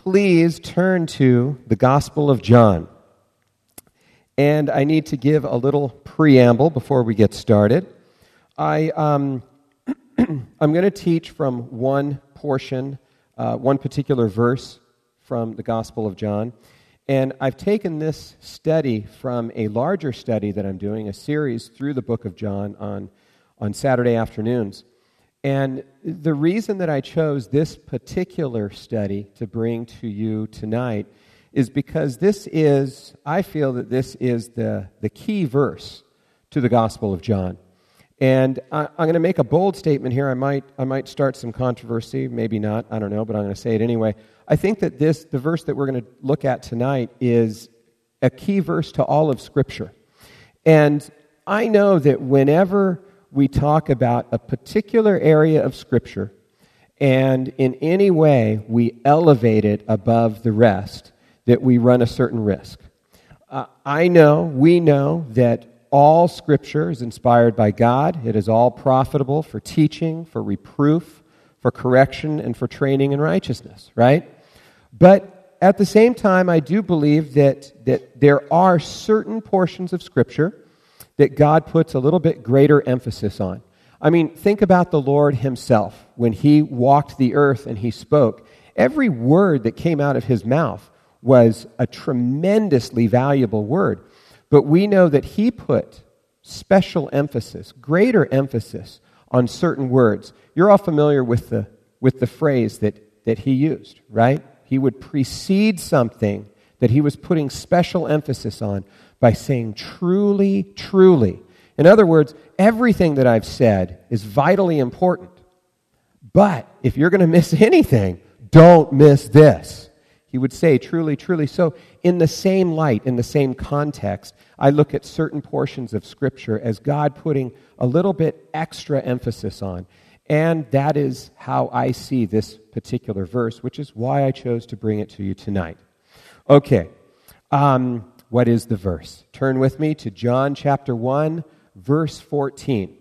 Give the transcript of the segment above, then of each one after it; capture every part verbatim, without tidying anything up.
please turn to the Gospel of John. And I need to give a little preamble before we get started. I, um, I'm going to teach from one portion, uh, one particular verse from the Gospel of John. And I've taken this study from a larger study that I'm doing, a series through the book of John on, on Saturday afternoons. And the reason that I chose this particular study to bring to you tonight is because this is, I feel that this is the, the key verse to the Gospel of John. And I, I'm going to make a bold statement here. I might I might start some controversy, maybe not, I don't know, but I'm going to say it anyway. I think that this, the verse that we're going to look at tonight, is a key verse to all of Scripture. And I know that whenever we talk about a particular area of Scripture, and in any way we elevate it above the rest, that we run a certain risk. Uh, I know, we know, that all Scripture is inspired by God. It is all profitable for teaching, for reproof, for correction, and for training in righteousness, right? But at the same time, I do believe that, that there are certain portions of Scripture that God puts a little bit greater emphasis on. I mean, think about the Lord himself. When he walked the earth and he spoke, every word that came out of his mouth was a tremendously valuable word. But we know that he put special emphasis, greater emphasis on certain words. You're all familiar with the with the phrase that, that he used, right? He would precede something that he was putting special emphasis on by saying, truly, truly. In other words, everything that I've said is vitally important. But if you're going to miss anything, don't miss this. He would say, truly, truly. So in the same light, in the same context, I look at certain portions of Scripture as God putting a little bit extra emphasis on. And that is how I see this particular verse, which is why I chose to bring it to you tonight. Okay, um, what is the verse? Turn with me to John chapter one, verse fourteen.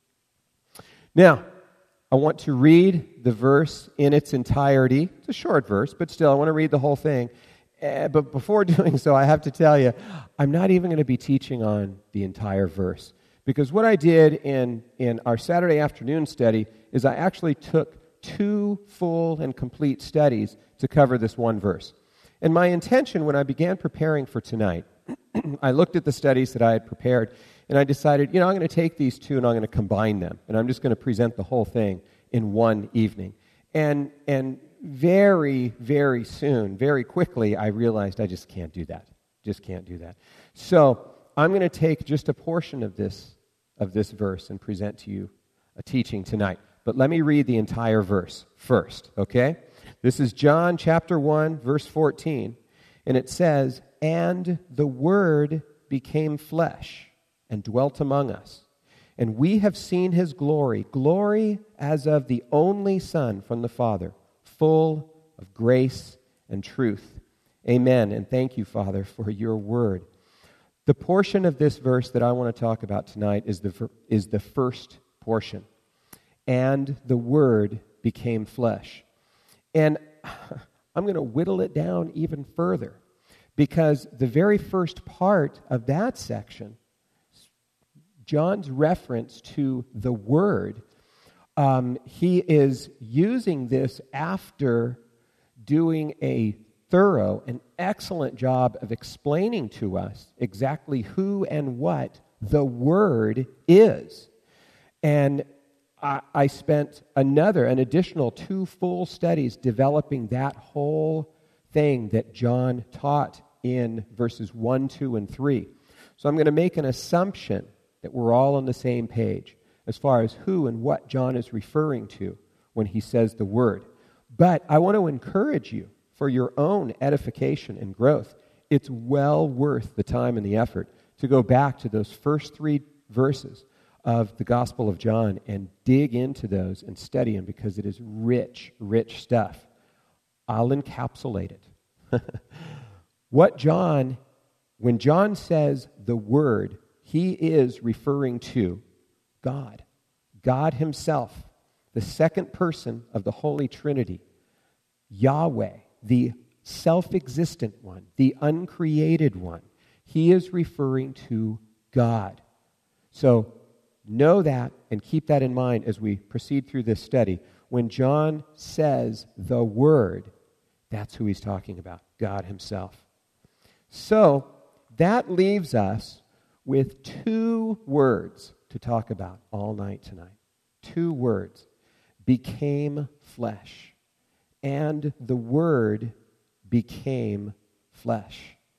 Now, I want to read the verse in its entirety. It's a short verse, but still, I want to read the whole thing. Uh, but before doing so, I have to tell you, I'm not even going to be teaching on the entire verse. Because what I did in, in our Saturday afternoon study is I actually took two full and complete studies to cover this one verse. And my intention when I began preparing for tonight, I looked at the studies that I had prepared, and I decided, you know, I'm going to take these two and I'm going to combine them. And I'm just going to present the whole thing in one evening. And and very, very soon, very quickly, I realized I just can't do that. Just can't do that. So I'm going to take just a portion of this of this verse and present to you a teaching tonight. But let me read the entire verse first, okay? This is John chapter one, verse fourteen, and it says, "And the Word became flesh and dwelt among us. And we have seen his glory, glory as of the only Son from the Father, full of grace and truth." Amen. And thank you, Father, for your word. The portion of this verse that I want to talk about tonight is the is the first portion. And the Word became flesh. And I'm going to whittle it down even further, because the very first part of that section, John's reference to the Word, um, he is using this after doing a thorough and excellent job of explaining to us exactly who and what the Word is. And I, I spent another, an additional two full studies developing that whole thing that John taught in verses one, two, and three. So I'm going to make an assumption that we're all on the same page as far as who and what John is referring to when he says the Word. But I want to encourage you, for your own edification and growth, it's well worth the time and the effort to go back to those first three verses of the Gospel of John and dig into those and study them, because it is rich, rich stuff. I'll encapsulate it. What John, when John says the Word, he is referring to God. God himself, the second person of the Holy Trinity, Yahweh, the self-existent one, the uncreated one. He is referring to God. So know that and keep that in mind as we proceed through this study. When John says the Word, that's who he's talking about, God himself. So that leaves us with two words to talk about all night tonight. Two words. Became flesh. And the Word became flesh.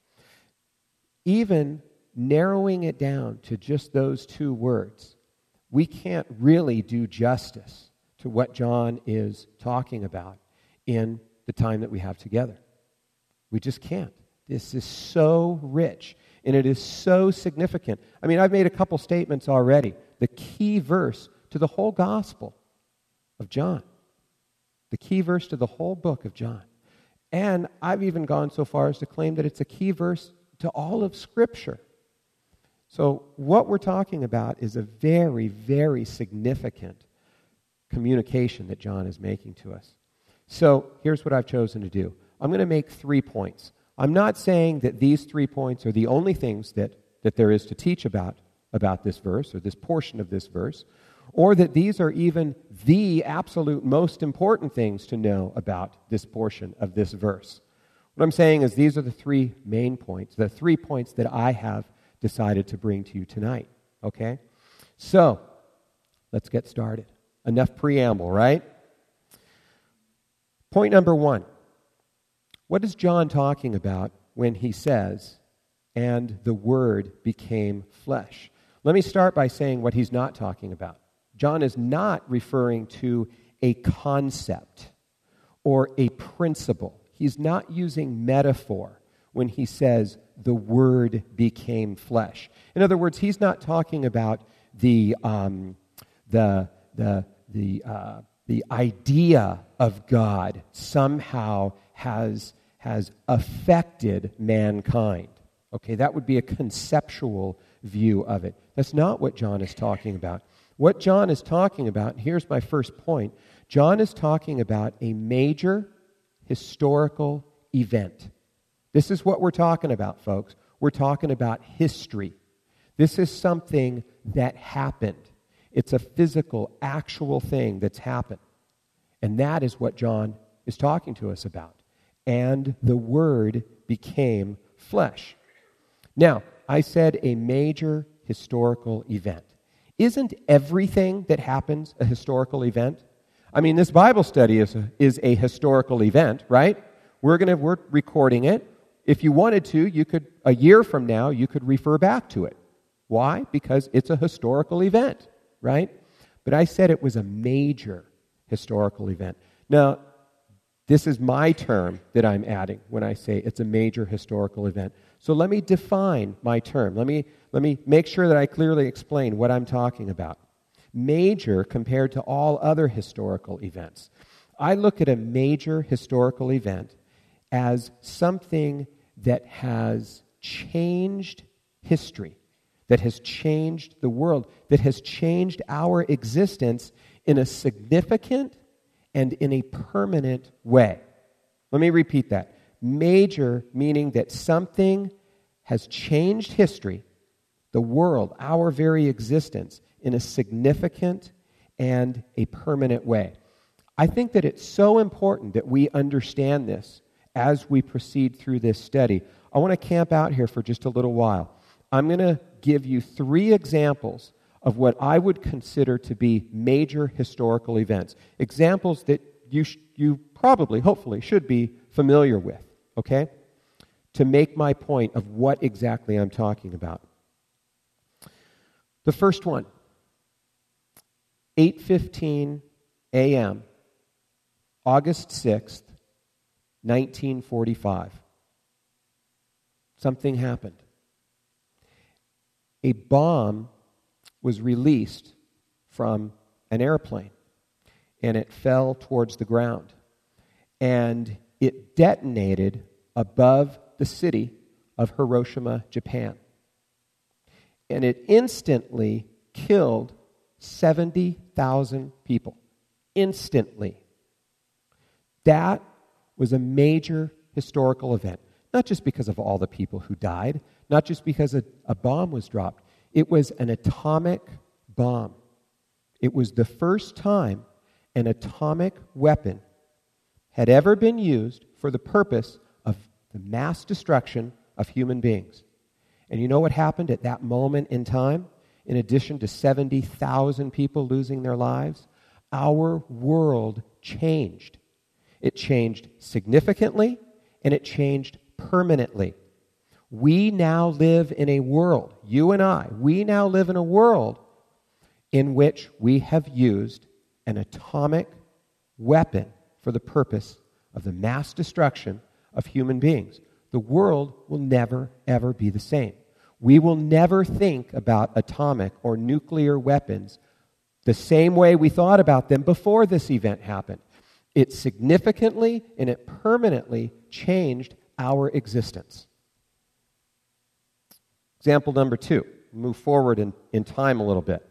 Even narrowing it down to just those two words, we can't really do justice to what John is talking about in the time that we have together. We just can't. This is so rich, and it is so significant. I mean, I've made a couple statements already. The key verse to the whole gospel of John. The key verse to the whole book of John. And I've even gone so far as to claim that it's a key verse to all of Scripture. So what we're talking about is a very, very significant communication that John is making to us. So here's what I've chosen to do. I'm going to make three points. I'm not saying that these three points are the only things that, that there is to teach about, about this verse or this portion of this verse, or that these are even the absolute most important things to know about this portion of this verse. What I'm saying is these are the three main points, the three points that I have decided to bring to you tonight, okay? So, let's get started. Enough preamble, right? Point number one. What is John talking about when he says, and the Word became flesh? Let me start by saying what he's not talking about. John is not referring to a concept or a principle. He's not using metaphor when he says the Word became flesh. In other words, he's not talking about the um, the the the uh, the idea of God somehow has has affected mankind. Okay, that would be a conceptual view of it. That's not what John is talking about. What John is talking about, and here's my first point, John is talking about a major historical event. This is what we're talking about, folks. We're talking about history. This is something that happened. It's a physical, actual thing that's happened. And that is what John is talking to us about. And the Word became flesh. Now, I said a major historical event. Isn't everything that happens a historical event? I mean, this Bible study is a, is a historical event, right? We're going to we're recording it. If you wanted to, you could, a year from now, you could refer back to it. Why? Because it's a historical event, right? But I said it was a major historical event. Now, this is my term that I'm adding when I say it's a major historical event. So let me define my term. Let me, let me make sure that I clearly explain what I'm talking about. Major compared to all other historical events. I look at a major historical event as something that has changed history, that has changed the world, that has changed our existence in a significant and in a permanent way. Let me repeat that. Major meaning that something has changed history, the world, our very existence, in a significant and a permanent way. I think that it's so important that we understand this as we proceed through this study. I want to camp out here for just a little while. I'm going to give you three examples of what I would consider to be major historical events. Examples that you sh- you probably, hopefully, should be familiar with, okay? To make my point of what exactly I'm talking about. The first one, eight fifteen a.m., August sixth, nineteen forty-five. Something happened. A bomb was released from an airplane, and it fell towards the ground. And it detonated above the city of Hiroshima, Japan. And it instantly killed seventy thousand people. Instantly. That was a major historical event. Not just because of all the people who died, not just because a, a bomb was dropped. It was an atomic bomb. It was the first time an atomic weapon had ever been used for the purpose of the mass destruction of human beings. And you know what happened at that moment in time? In addition to seventy thousand people losing their lives, our world changed. It changed significantly, and it changed permanently. We now live in a world, you and I, we now live in a world in which we have used an atomic weapon for the purpose of the mass destruction of human beings. The world will never, ever be the same. We will never think about atomic or nuclear weapons the same way we thought about them before this event happened. It significantly and it permanently changed our existence. Example number two. Move forward in, in time a little bit.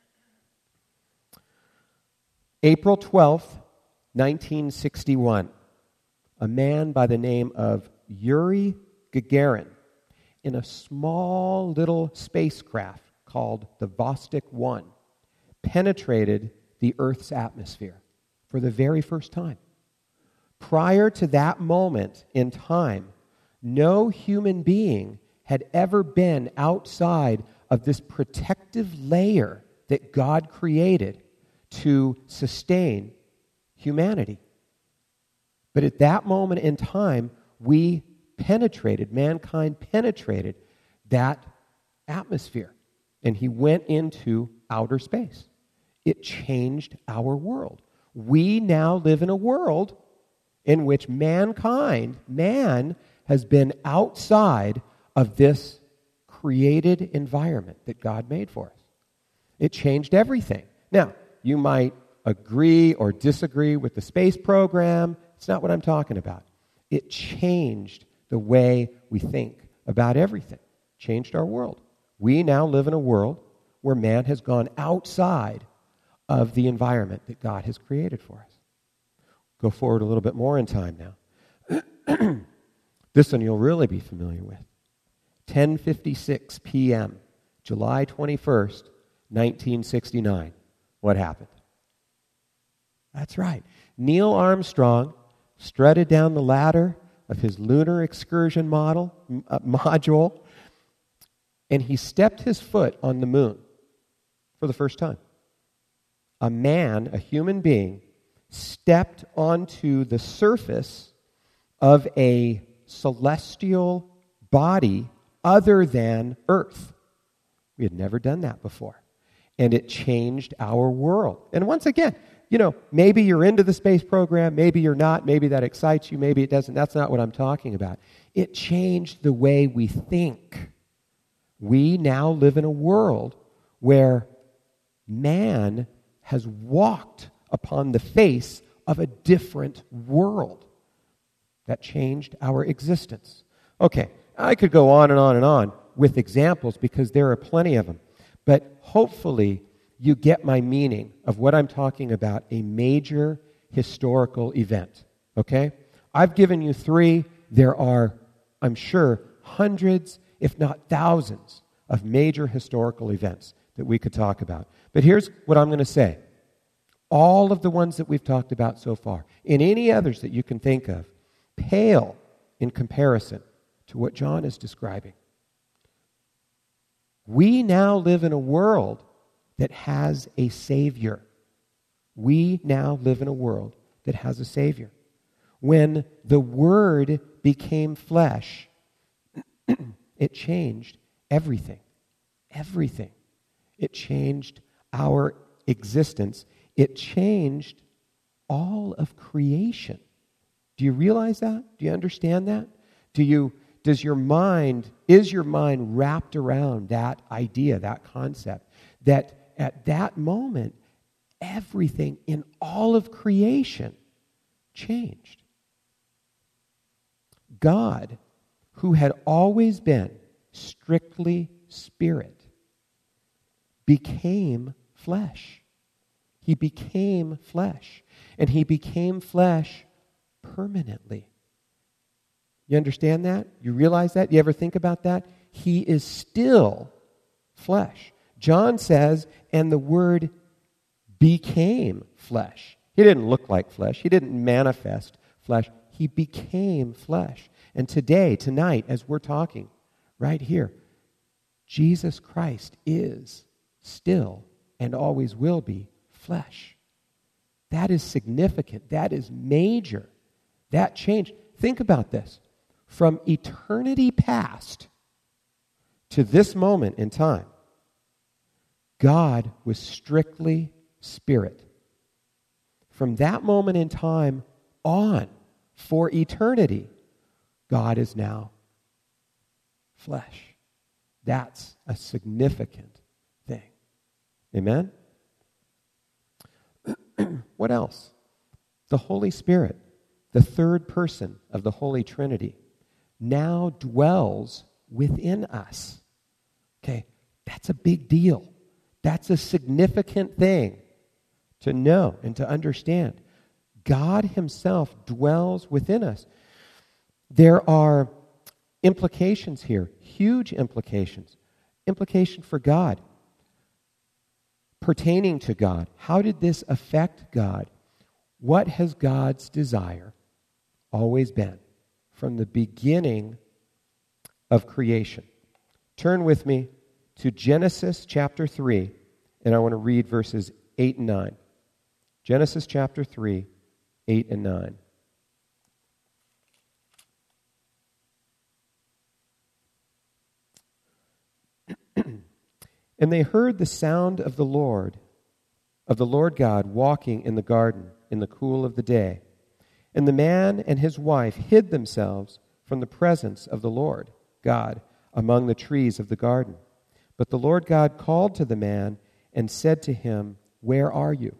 April twelfth, nineteen sixty-one. A man by the name of Yuri Gagarin, in a small little spacecraft called the Vostok one, penetrated the Earth's atmosphere for the very first time. Prior to that moment in time, no human being had ever been outside of this protective layer that God created to sustain humanity. But at that moment in time, we penetrated, mankind penetrated that atmosphere, and he went into outer space. It changed our world. We now live in a world in which mankind, man, has been outside of this created environment that God made for us. It changed everything. Now, you might agree or disagree with the space program. It's not what I'm talking about. It changed the way we think about everything. Changed our world. We now live in a world where man has gone outside of the environment that God has created for us. Go forward a little bit more in time now. This one you'll really be familiar with. ten fifty-six p.m., July twenty-first, nineteen sixty-nine. What happened? That's right. Neil Armstrong strutted down the ladder of his lunar excursion model, uh, module, and he stepped his foot on the moon for the first time. A man, a human being, stepped onto the surface of a celestial body other than Earth. We had never done that before. And it changed our world. And once again, you know, maybe you're into the space program, maybe you're not, maybe that excites you, maybe it doesn't. That's not what I'm talking about. It changed the way we think. We now live in a world where man has walked upon the face of a different world. That changed our existence. Okay, I could go on and on and on with examples because there are plenty of them. But hopefully you get my meaning of what I'm talking about, a major historical event. Okay? I've given you three. There are, I'm sure, hundreds, if not thousands, of major historical events that we could talk about. But here's what I'm going to say. All of the ones that we've talked about so far, and any others that you can think of, pale in comparison to what John is describing. We now live in a world that has a Savior. We now live in a world that has a Savior. When the Word became flesh, it changed everything. Everything. It changed our existence. It changed all of creation. Do you realize that? Do you understand that? Do you, does your mind, is your mind wrapped around that idea, that concept, that at that moment, everything in all of creation changed? God, who had always been strictly spirit, became flesh. He became flesh. And he became flesh permanently. You understand that? You realize that? You ever think about that? He is still flesh. John says, and the Word became flesh. He didn't look like flesh. He didn't manifest flesh. He became flesh. And today, tonight, as we're talking, right here, Jesus Christ is still and always will be flesh. That is significant. That is major. That change. Think about this. From eternity past to this moment in time, God was strictly spirit. From that moment in time on, for eternity, God is now flesh. That's a significant thing. Amen? What else? The Holy Spirit, the third person of the Holy Trinity, now dwells within us. Okay, that's a big deal. That's a significant thing to know and to understand. God himself dwells within us. There are implications here, huge implications. Implication for God, pertaining to God. How did this affect God? What has God's desire always been from the beginning of creation? Turn with me to Genesis chapter three, and I want to read verses eight and nine. Genesis chapter three, eight and nine. And they heard the sound of the Lord, of the Lord God, walking in the garden in the cool of the day. And the man and his wife hid themselves from the presence of the Lord God among the trees of the garden. But the Lord God called to the man and said to him, "Where are you?"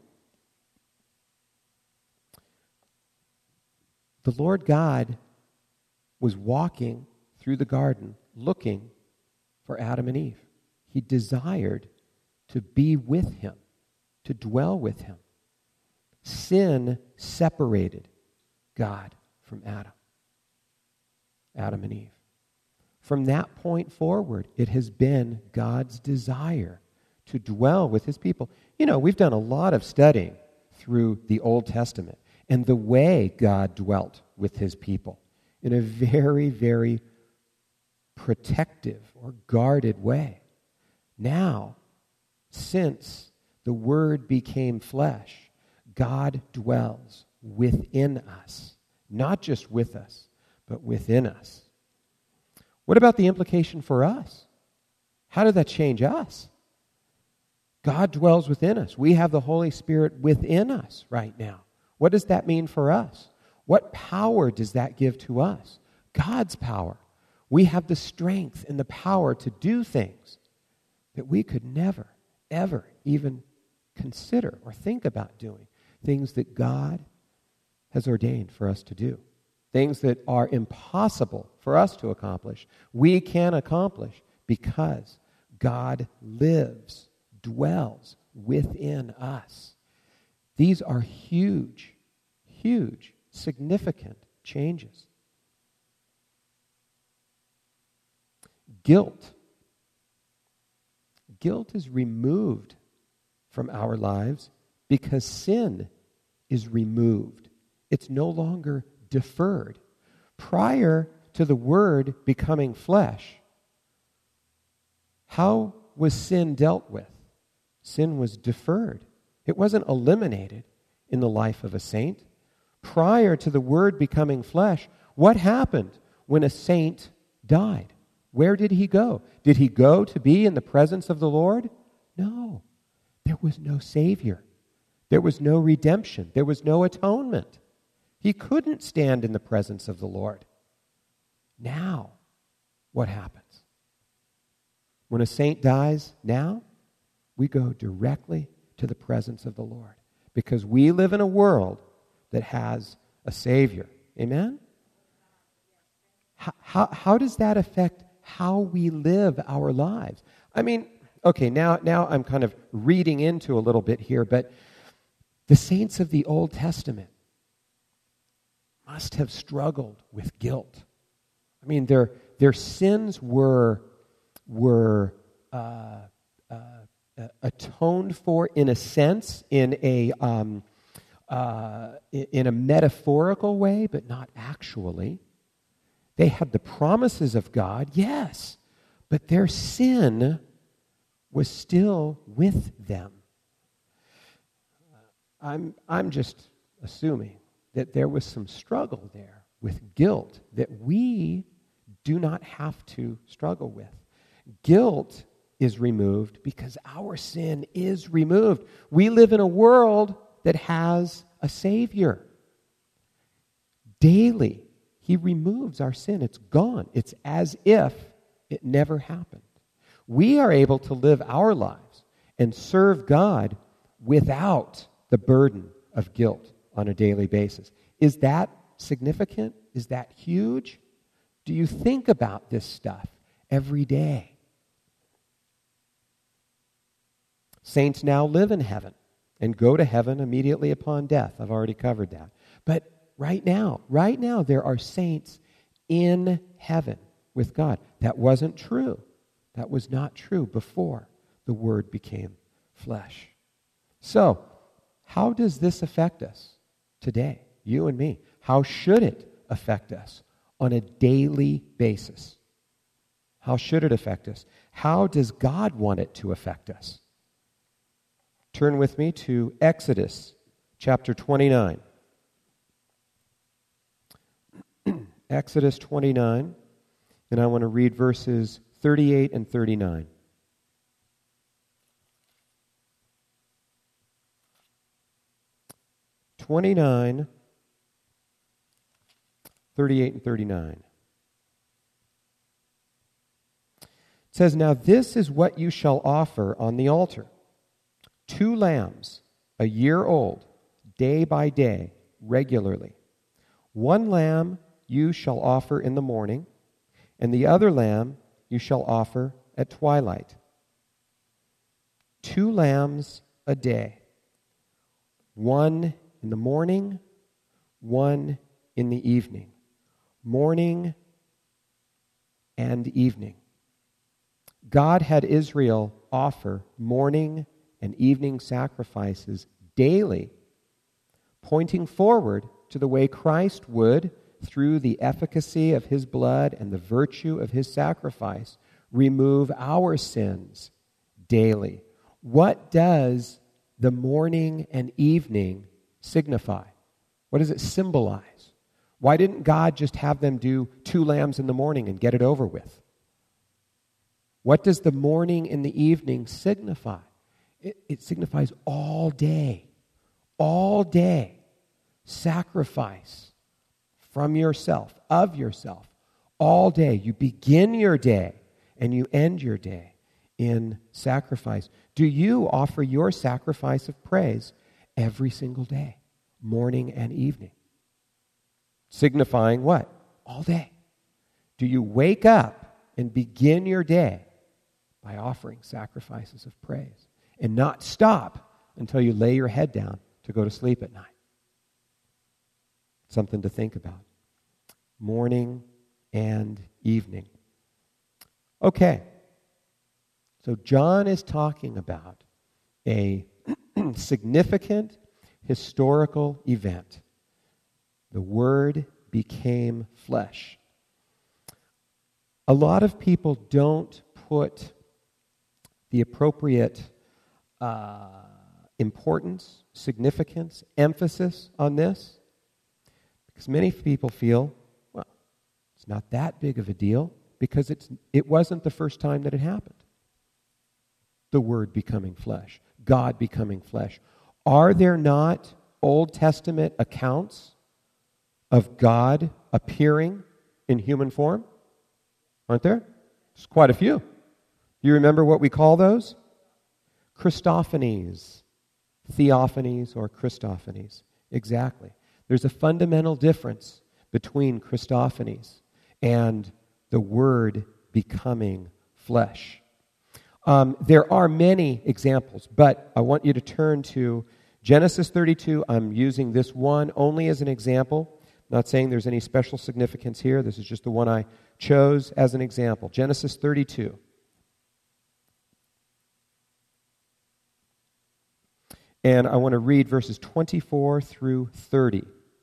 The Lord God was walking through the garden looking for Adam and Eve. He desired to be with him, to dwell with him. Sin separated God from Adam, Adam and Eve. From that point forward, it has been God's desire to dwell with his people. You know, we've done a lot of studying through the Old Testament and the way God dwelt with his people in a very, very protective or guarded way. Now, since the Word became flesh, God dwells within us. Not just with us, but within us. What about the implication for us? How did that change us? God dwells within us. We have the Holy Spirit within us right now. What does that mean for us? What power does that give to us? God's power. We have the strength and the power to do things that we could never, ever even consider or think about doing. Things that God has ordained for us to do. Things that are impossible for us to accomplish. We can accomplish because God lives, dwells within us. These are huge, huge, significant changes. Guilt. Guilt is removed from our lives because sin is removed. It's no longer deferred. Prior to the Word becoming flesh, how was sin dealt with? Sin was deferred. It wasn't eliminated in the life of a saint. Prior to the Word becoming flesh, what happened when a saint died? Where did he go? Did he go to be in the presence of the Lord? No. There was no Savior. There was no redemption. There was no atonement. He couldn't stand in the presence of the Lord. Now, what happens? When a saint dies now, we go directly to the presence of the Lord because we live in a world that has a Savior. Amen? How, how, how does that affect how we live our lives? I mean, okay, now, now I'm kind of reading into a little bit here, but the saints of the Old Testament must have struggled with guilt. mean, their their sins were were uh, uh, uh, atoned for in a sense, in a um, uh, in a metaphorical way, but not actually. They had the promises of God, yes, but their sin was still with them. I'm I'm just assuming that there was some struggle there with guilt that we do not have to struggle with. Guilt is removed because our sin is removed. We live in a world that has a Savior. Daily, He removes our sin. It's gone. It's as if it never happened. We are able to live our lives and serve God without the burden of guilt on a daily basis. Is that significant? Is that huge? Do you think about this stuff every day? Saints now live in heaven and go to heaven immediately upon death. I've already covered that. But right now, right now, there are saints in heaven with God. That wasn't true. That was not true before the Word became flesh. So, how does this affect us today, you and me? How should it affect us on a daily basis? How should it affect us? How does God want it to affect us? Turn with me to Exodus chapter twenty-nine. Exodus twenty-nine, and I want to read verses thirty-eight and thirty-nine. twenty-nine, thirty-eight and thirty-nine. It says, "Now this is what you shall offer on the altar. Two lambs, a year old, day by day, regularly. One lamb you shall offer in the morning, and the other lamb you shall offer at twilight. Two lambs a day, one in the morning, one in the evening. Morning and evening." God had Israel offer morning and evening sacrifices daily, pointing forward to the way Christ would, through the efficacy of His blood and the virtue of His sacrifice, remove our sins daily. What does the morning and evening signify? What does it symbolize? Why didn't God just have them do two lambs in the morning and get it over with? What does the morning and the evening signify? It, it signifies all day, all day sacrifice from yourself, of yourself, all day. You begin your day and you end your day in sacrifice. Do you offer your sacrifice of praise every single day, morning and evening? Signifying what? All day. Do you wake up and begin your day by offering sacrifices of praise and not stop until you lay your head down to go to sleep at night? Something to think about. Morning and evening. Okay. So John is talking about a significant historical event. The Word became flesh. A lot of people don't put the appropriate uh, importance, significance, emphasis on this, because many people feel, well, it's not that big of a deal because it's it wasn't the first time that it happened. The Word becoming flesh, God becoming flesh. Are there not Old Testament accounts of God appearing in human form? Aren't there? There's quite a few. Do you remember what we call those? Christophanies, theophanies, or Christophanies. Exactly. There's a fundamental difference between Christophanies and the Word becoming flesh. Um, there are many examples, but I want you to turn to Genesis thirty-two. I'm using this one only as an example, Not saying there's any special significance here. This is just the one I chose as an example. Genesis thirty-two. And I want to read verses twenty-four through thirty.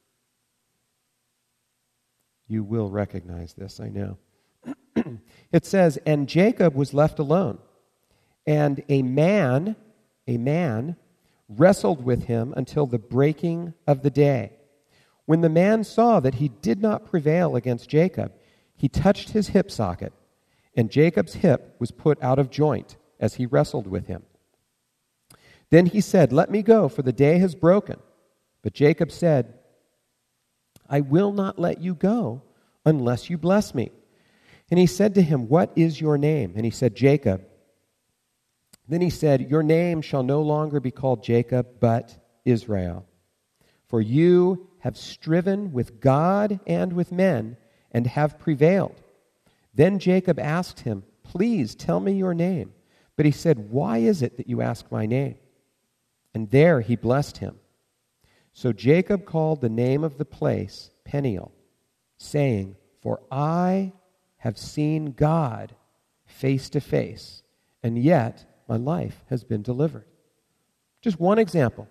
You will recognize this, I know. It says, "And Jacob was left alone, and a man, a man, wrestled with him until the breaking of the day. When the man saw that he did not prevail against Jacob, he touched his hip socket, and Jacob's hip was put out of joint as he wrestled with him. Then he said, 'Let me go, for the day has broken.' But Jacob said, 'I will not let you go unless you bless me.' And he said to him, 'What is your name?' And he said, 'Jacob.' Then he said, 'Your name shall no longer be called Jacob, but Israel. For you have striven with God and with men, and have prevailed.' Then Jacob asked him, 'Please tell me your name.' But he said, 'Why is it that you ask my name?' And there he blessed him. So Jacob called the name of the place Peniel, saying, 'For I have seen God face to face, and yet my life has been delivered.'" Just one example.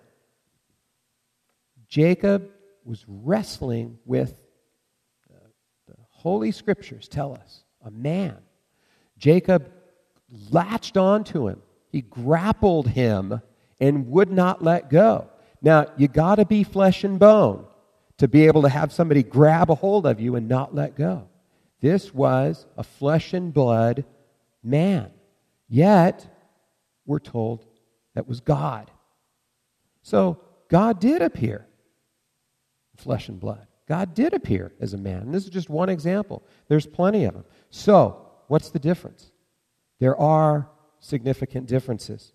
Jacob was wrestling with, the, the Holy Scriptures tell us, a man. Jacob latched onto him. He grappled him and would not let go. Now, you got to be flesh and bone to be able to have somebody grab a hold of you and not let go. This was a flesh and blood man. Yet, we're told that was God. So, God did appear in flesh and blood. God did appear as a man. And this is just one example. There's plenty of them. So, what's the difference? There are significant differences.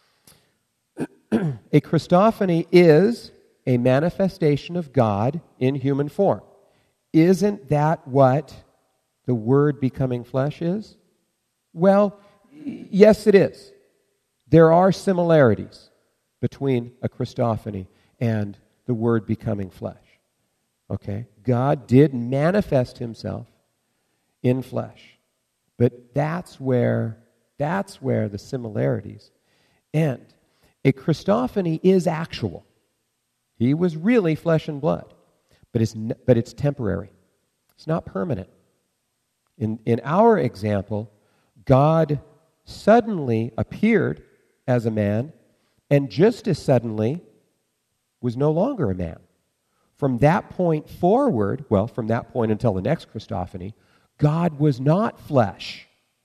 A Christophany is a manifestation of God in human form. Isn't that what the Word becoming flesh is? Well, yes, it is. There are similarities between a Christophany and the Word becoming flesh. Okay? God did manifest himself in flesh. But that's where, that's where the similarities end. A Christophany is actual. He was really flesh and blood, but it's, but it's temporary. It's not permanent. In, in our example, God suddenly appeared as a man, and just as suddenly was no longer a man. From that point forward, well, from that point until the next Christophany, God was not flesh.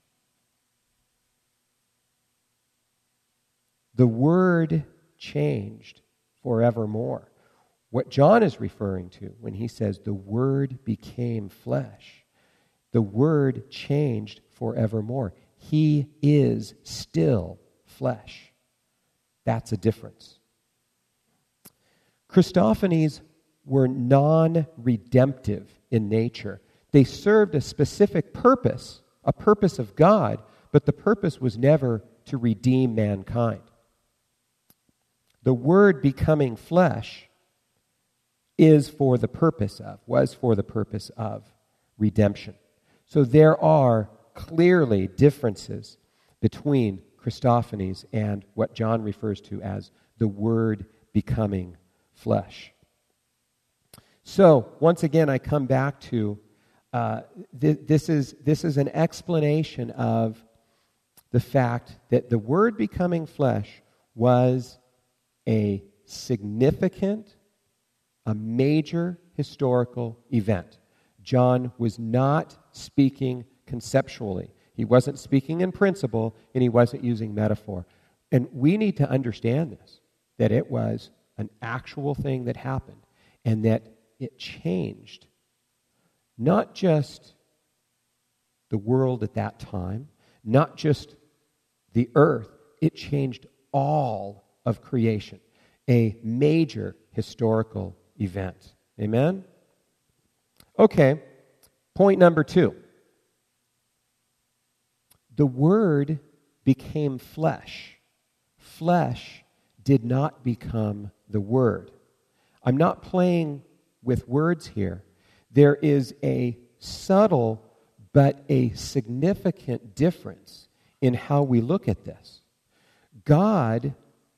The Word changed forevermore. What John is referring to when he says the Word became flesh, the Word changed forevermore. He is still flesh. That's a difference. Christophanies were non-redemptive in nature. They served a specific purpose, a purpose of God, but the purpose was never to redeem mankind. The Word becoming flesh is for the purpose of, was for the purpose of redemption. So there are clearly differences between Christophanies and what John refers to as the Word becoming flesh. So, once again, I come back to uh, th- this is this is an explanation of the fact that the Word becoming flesh was a significant, a major historical event. John was not speaking conceptually. He wasn't speaking in principle, and he wasn't using metaphor. And we need to understand this, that it was an actual thing that happened, and that it changed not just the world at that time, not just the earth, it changed all of creation, a major historical event. Amen? Okay, point number two. The Word became flesh. Flesh did not become the Word. I'm not playing with words here. there is a subtle but a significant difference in how we look at this. God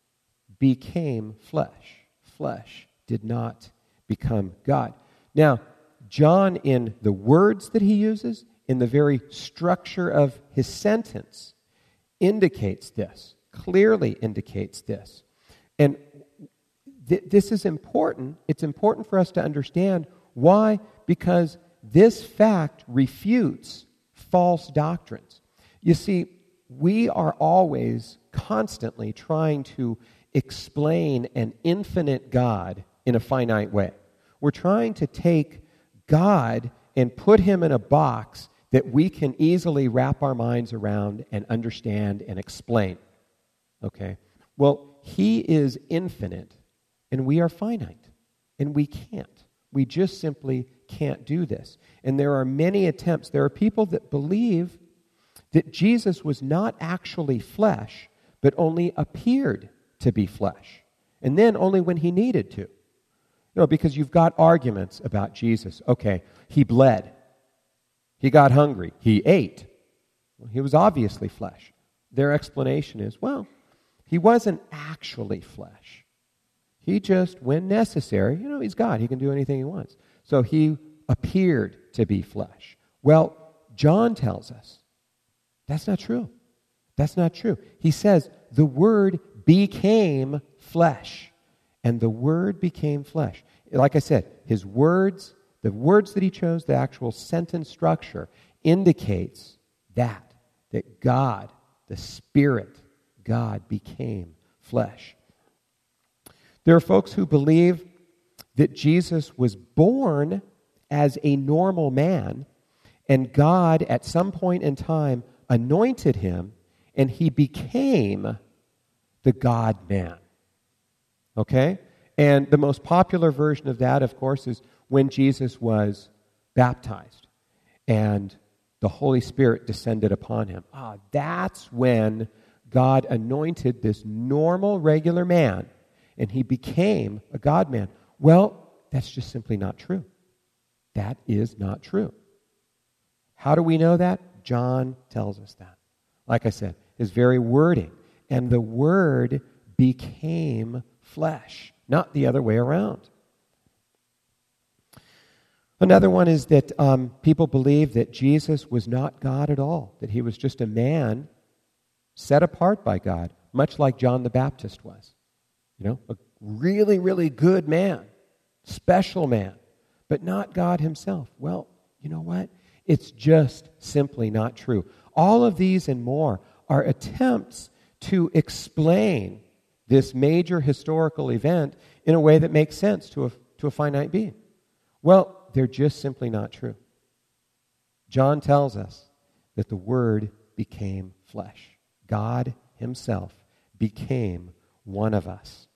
became flesh. Flesh did not become God. Now, John, in the words that he uses, in the very structure of his sentence, indicates this, clearly indicates this. And th- this is important. It's important for us to understand why, because this fact refutes false doctrines. You see, we are always constantly trying to explain an infinite God in a finite way. We're trying to take God and put him in a box that we can easily wrap our minds around and understand and explain. Okay? Well, he is infinite, and we are finite, and we can't. We just simply can't do this. And there are many attempts. There are people that believe that Jesus was not actually flesh, but only appeared to be flesh. And then only when he needed to. You know, because you've got arguments about Jesus. Okay, he bled. He got hungry. He ate. Well, he was obviously flesh. Their explanation is, well, he wasn't actually flesh. He just, when necessary, you know, he's God. He can do anything he wants. So he appeared to be flesh. Well, John tells us that's not true. That's not true. He says the Word became flesh. And the Word became flesh. Like I said, his words, the words that he chose, the actual sentence structure, indicates that, that God, the Spirit, God became flesh. There are folks who believe that Jesus was born as a normal man, and God, at some point in time, anointed him, and he became the God-man. Okay? And the most popular version of that, of course, is when Jesus was baptized and the Holy Spirit descended upon him. Ah, that's when God anointed this normal, regular man, and he became a God-man. Well, that's just simply not true. That is not true. How do we know that? John tells us that. Like I said, his very wording. And the Word became flesh, not the other way around. Another one is that um, people believe that Jesus was not God at all, that he was just a man set apart by God, much like John the Baptist was. You know, a really, really good man, special man, but not God himself. Well, you know what? It's just simply not true. All of these and more are attempts to explain this major historical event in a way that makes sense to a, to a finite being. Well, they're just simply not true. John tells us that the Word became flesh. God himself became one of us.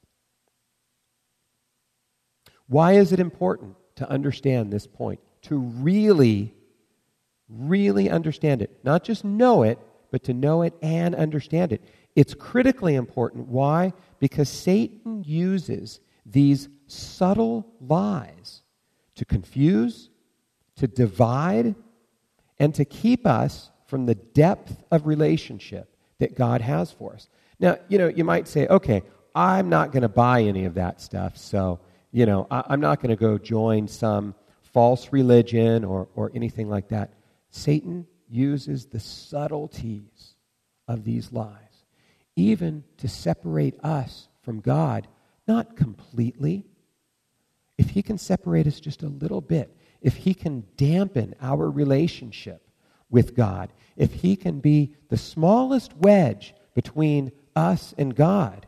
Why is it important to understand this point? To really, really understand it. Not just know it, but to know it and understand it. It's critically important. Why? Because Satan uses these subtle lies to confuse, to divide, and to keep us from the depth of relationship that God has for us. Now, you know, you might say, okay, I'm not going to buy any of that stuff, so, you know, I, I'm not going to go join some false religion or, or anything like that. Satan uses the subtleties of these lies, even to separate us from God, not completely. If he can separate us just a little bit, if he can dampen our relationship with God, if he can be the smallest wedge between us and God,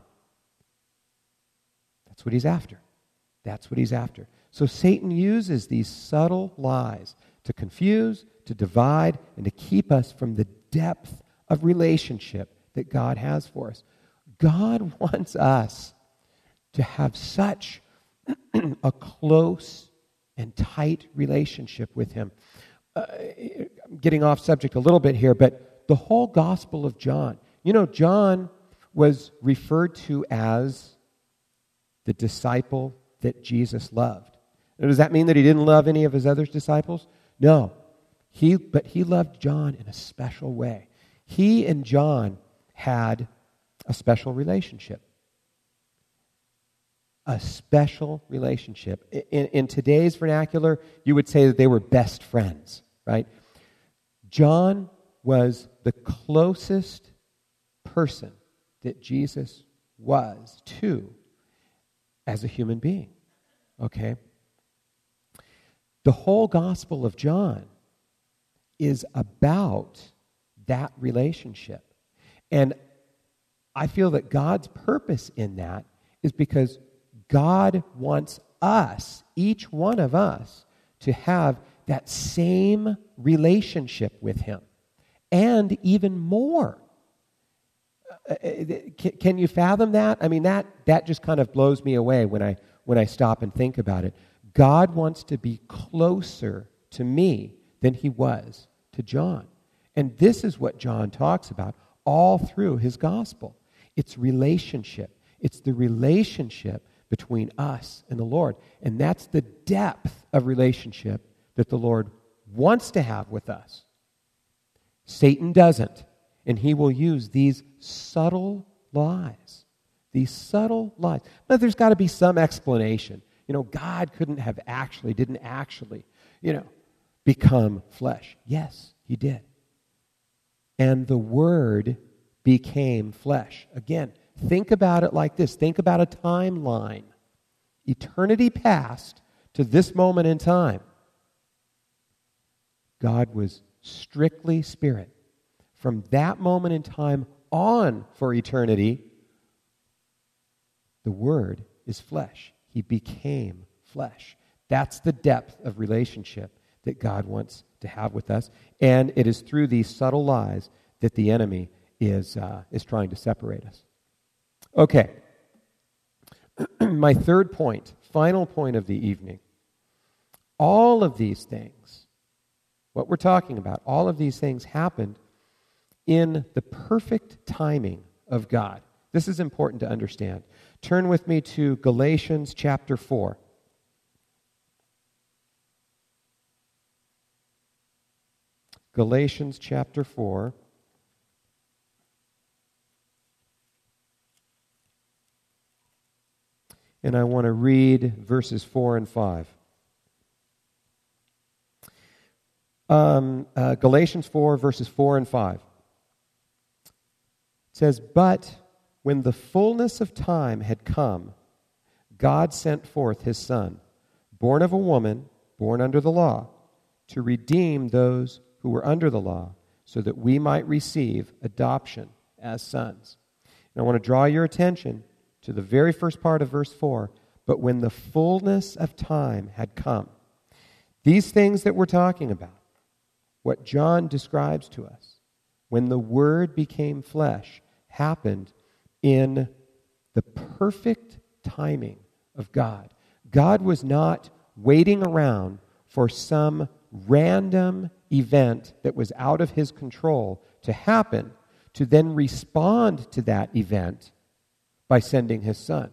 that's what he's after. That's what he's after. So Satan uses these subtle lies to confuse, to divide, and to keep us from the depth of relationship that God has for us. God wants us to have such a close and tight relationship with him. Uh, I'm getting off subject a little bit here, but the whole Gospel of John, you know, John was referred to as the disciple that Jesus loved. Now, does that mean that he didn't love any of his other disciples? No. He, but he loved John in a special way. He and John had a special relationship. A special relationship. In, in today's vernacular, you would say that they were best friends, right? John was the closest person that Jesus was to as a human being, okay? The whole Gospel of John is about that relationship. And I feel that God's purpose in that is because God wants us, each one of us, to have that same relationship with Him, and even more. Uh, can, can you fathom that? I mean, that that just kind of blows me away when I when I stop and think about it. God wants to be closer to me than He was to John, and this is what John talks about all through his gospel. It's relationship. It's the relationship between us and the Lord. And that's the depth of relationship that the Lord wants to have with us. Satan doesn't. And he will use these subtle lies. These subtle lies. But there's got to be some explanation. You know, God couldn't have actually, didn't actually, you know, become flesh. Yes, He did. And the Word became flesh. Again, think about it like this. Think about a timeline. Eternity past to this moment in time. God was strictly spirit. From that moment in time on for eternity, the Word is flesh. He became flesh. That's the depth of relationship that God wants to have with us. And it is through these subtle lies that the enemy is uh, is trying to separate us. Okay. My third point, final point of the evening. All of these things, what we're talking about, all of these things happened in the perfect timing of God. This is important to understand. Turn with me to Galatians chapter four. Galatians chapter four. And I want to read verses four and five. Um, uh, Galatians four, verses four and five. It says, "But when the fullness of time had come, God sent forth His Son, born of a woman, born under the law, to redeem those who were under the law, so that we might receive adoption as sons." And I want to draw your attention to the very first part of verse four. But when the fullness of time had come. These things that we're talking about, what John describes to us, when the Word became flesh, happened in the perfect timing of God. God was not waiting around for some random event that was out of His control to happen, to then respond to that event by sending His Son.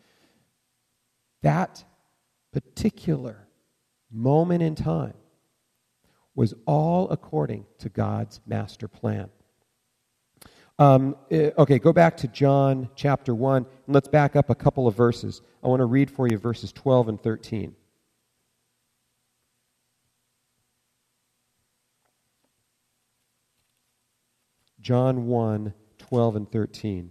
That particular moment in time was all according to God's master plan. Um, okay, go back to John chapter one, and let's back up a couple of verses. I want to read for you verses twelve and thirteen. John one, twelve and thirteen.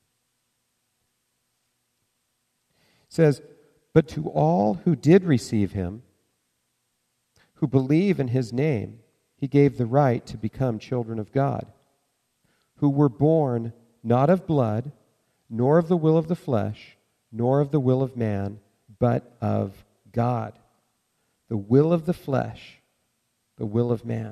It says, "But to all who did receive Him, who believe in His name, He gave the right to become children of God, who were born not of blood, nor of the will of the flesh, nor of the will of man, but of God." The will of the flesh, the will of man.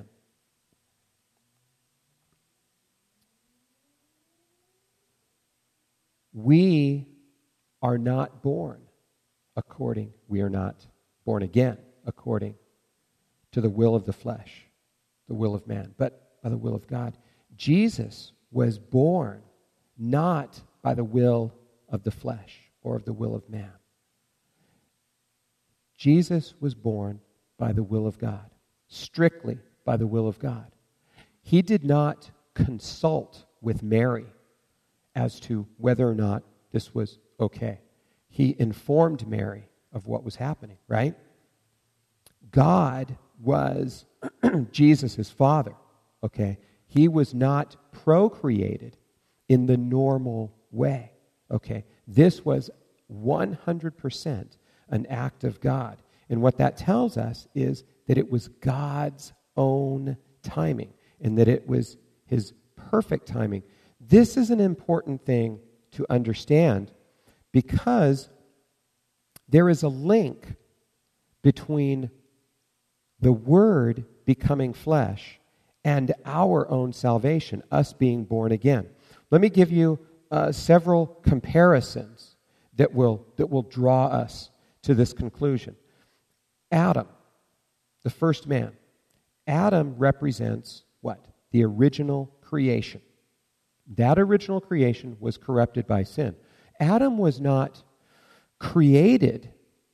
We are not born according, we are not born again according to the will of the flesh, the will of man, but by the will of God. Jesus was born not by the will of the flesh or of the will of man. Jesus was born by the will of God, strictly by the will of God. He did not consult with Mary as to whether or not this was okay. He informed Mary of what was happening, right? God was Jesus' father, okay? He was not procreated in the normal way, okay? This was one hundred percent an act of God. And what that tells us is that it was God's own timing and that it was his perfect timing. This is an important thing to understand because there is a link between the Word becoming flesh and our own salvation, us being born again. Let me give you uh, several comparisons that will that will draw us to this conclusion. Adam, the first man. Adam represents what? The original creation. That original creation was corrupted by sin. Adam was not created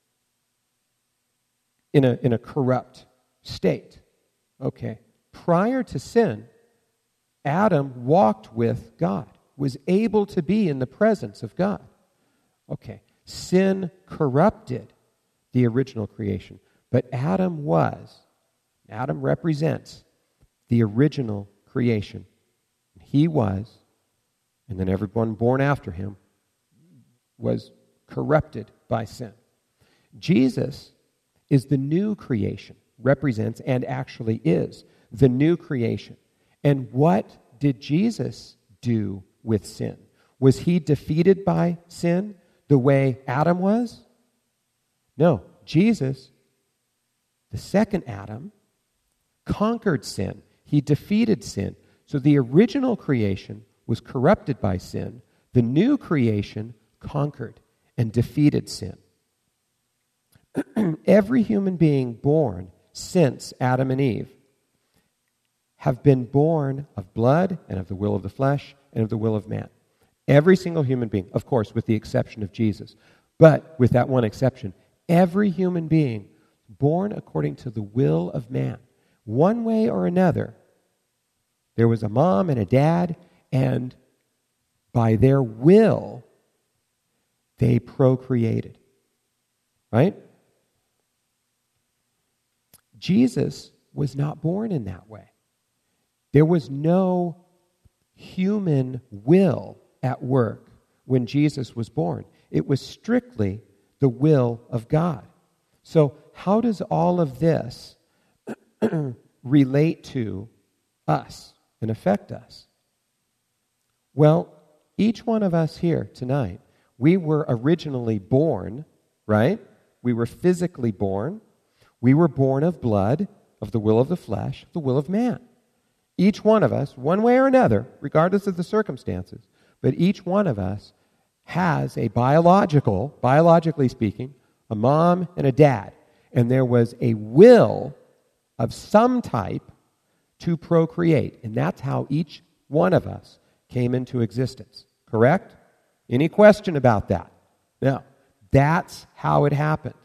in a, in a corrupt state. Okay. Prior to sin, Adam walked with God, was able to be in the presence of God. Okay. Sin corrupted the original creation, but Adam was, Adam represents the original creation. He was, and then everyone born after him was corrupted by sin. Jesus is the new creation, represents and actually is the new creation. And what did Jesus do with sin? Was he defeated by sin the way Adam was? No, Jesus, the second Adam, conquered sin. He defeated sin. So the original creation was corrupted by sin. The new creation conquered and defeated sin. Every human being born since Adam and Eve have been born of blood and of the will of the flesh and of the will of man. Every single human being, of course, with the exception of Jesus. But with that one exception, every human being born according to the will of man. One way or another, there was a mom and a dad, and by their will, they procreated. Right? Jesus was not born in that way. There was no human will at work when Jesus was born. It was strictly the will of God. So how does all of this relate to us and affect us? Well, each one of us here tonight, we were originally born, right? We were physically born. We were born of blood, of the will of the flesh, the will of man. Each one of us, one way or another, regardless of the circumstances, but each one of us has a biological, biologically speaking, a mom and a dad. And there was a will of some type to procreate. And that's how each one of us came into existence. Correct? Any question about that? No. That's how it happened.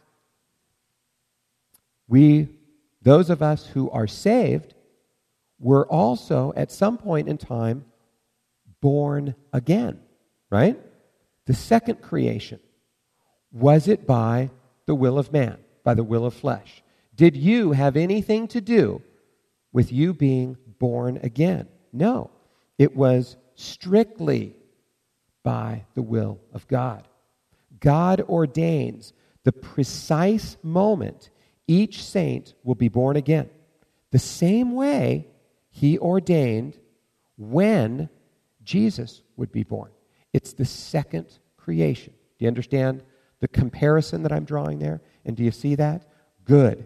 We, those of us who are saved, were also at some point in time born again, right? The second creation. Was it by the will of man, by the will of flesh? Did you have anything to do with you being born again? No. It was strictly by the will of God. God ordains the precise moment each saint will be born again. The same way he ordained when Jesus would be born. It's the second creation. Do you understand the comparison that I'm drawing there? And do you see that? Good.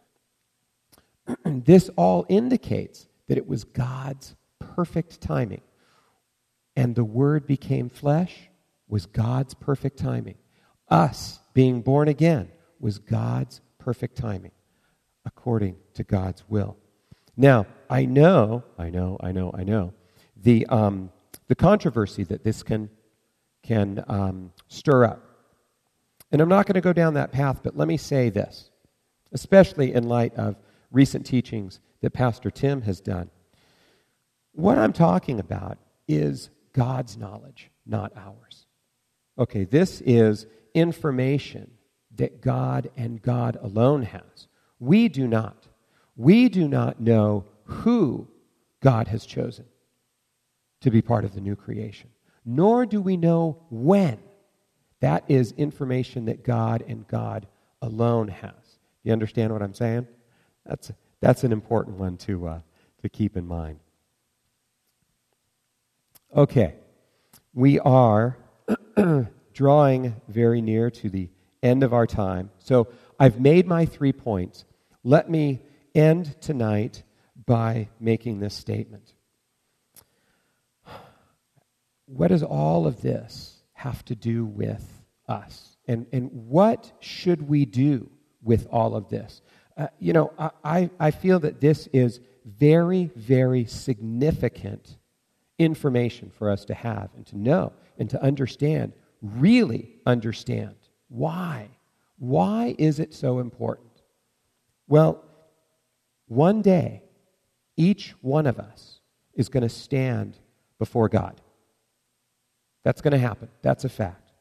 This all indicates that it was God's perfect timing. And the Word became flesh was God's perfect timing. Us being born again was God's perfect timing, according to God's will. Now, I know, I know, I know, I know, the um, the controversy that this can can um, stir up. And I'm not going to go down that path, but let me say this, especially in light of recent teachings that Pastor Tim has done. What I'm talking about is God's knowledge, not ours. Okay, this is information that God and God alone has. We do not. We do not know who God has chosen to be part of the new creation, nor do we know when. That is information that God and God alone has. You understand what I'm saying? That's that's an important one to uh, to keep in mind. Okay, we are drawing very near to the end of our time. So I've made my three points. Let me end tonight by making this statement. What does all of this have to do with us? And, and what should we do with all of this? Uh, you know, I, I feel that this is very, very significant information for us to have and to know and to understand, really understand. Why? Why is it so important? Well, one day, each one of us is going to stand before God. That's going to happen. That's a fact.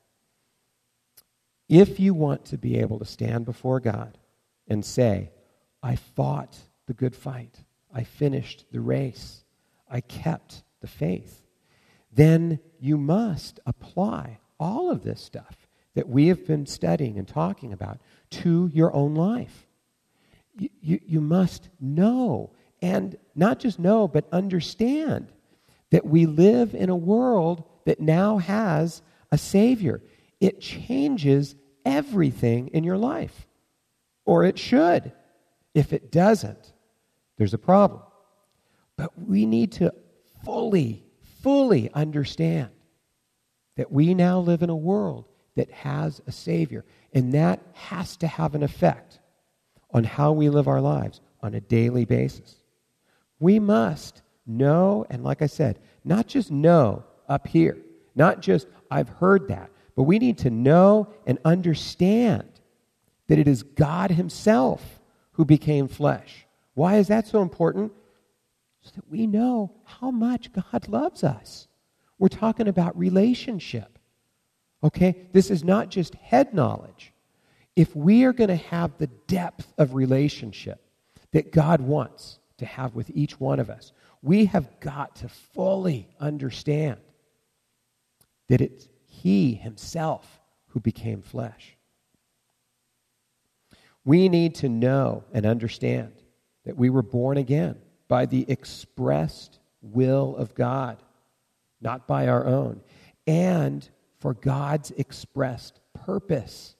If you want to be able to stand before God and say, I fought the good fight, I finished the race, I kept the faith, then you must apply all of this stuff that we have been studying and talking about to your own life. You, you, you must know, and not just know, but understand that we live in a world that now has a Savior. It changes everything in your life, or it should. If it doesn't, there's a problem. But we need to fully, fully understand that we now live in a world that has a Savior, and that has to have an effect on how we live our lives on a daily basis. We must know, and like I said, not just know up here, not just I've heard that, but we need to know and understand that it is God Himself who became flesh. Why is that so important? So that we know how much God loves us. We're talking about relationship. Okay? This is not just head knowledge. If we are going to have the depth of relationship that God wants to have with each one of us, we have got to fully understand that it's He Himself who became flesh. We need to know and understand that we were born again by the expressed will of God, not by our own, and for God's expressed purpose.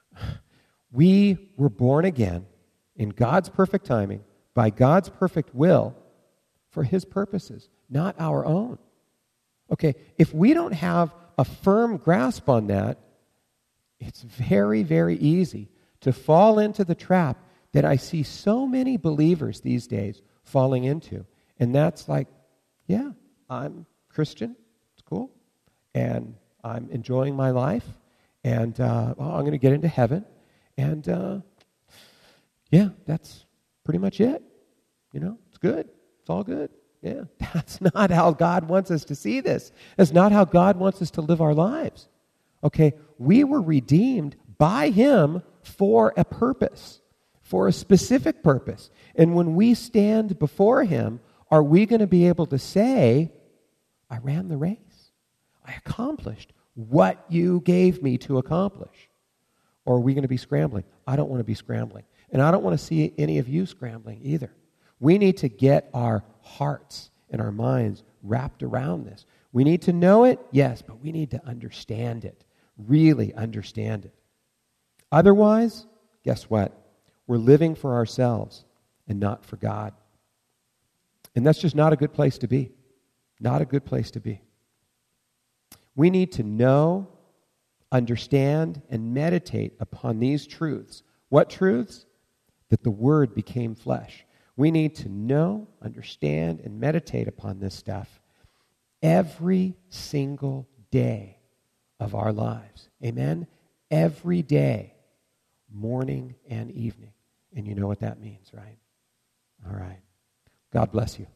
We were born again in God's perfect timing, by God's perfect will, for His purposes, not our own. Okay, if we don't have a firm grasp on that, it's very, very easy to fall into the trap that I see so many believers these days falling into. And that's like, yeah, I'm Christian, it's cool, and I'm enjoying my life, and uh, oh, I'm going to get into heaven, and uh, yeah, that's pretty much it. You know, it's good. It's all good. Yeah, that's not how God wants us to see this. That's not how God wants us to live our lives. Okay, we were redeemed by Him for a purpose, for a specific purpose. And when we stand before Him, are we going to be able to say, I ran the race. I accomplished what you gave me to accomplish? Or are we going to be scrambling? I don't want to be scrambling. And I don't want to see any of you scrambling either. We need to get our hearts and our minds wrapped around this. We need to know it, yes, but we need to understand it, really understand it. Otherwise, guess what? We're living for ourselves and not for God. And that's just not a good place to be. Not a good place to be. We need to know, understand, and meditate upon these truths. What truths? That the Word became flesh. We need to know, understand, and meditate upon this stuff every single day of our lives. Amen? every day, morning and evening. And you know what that means, right? All right. God bless you.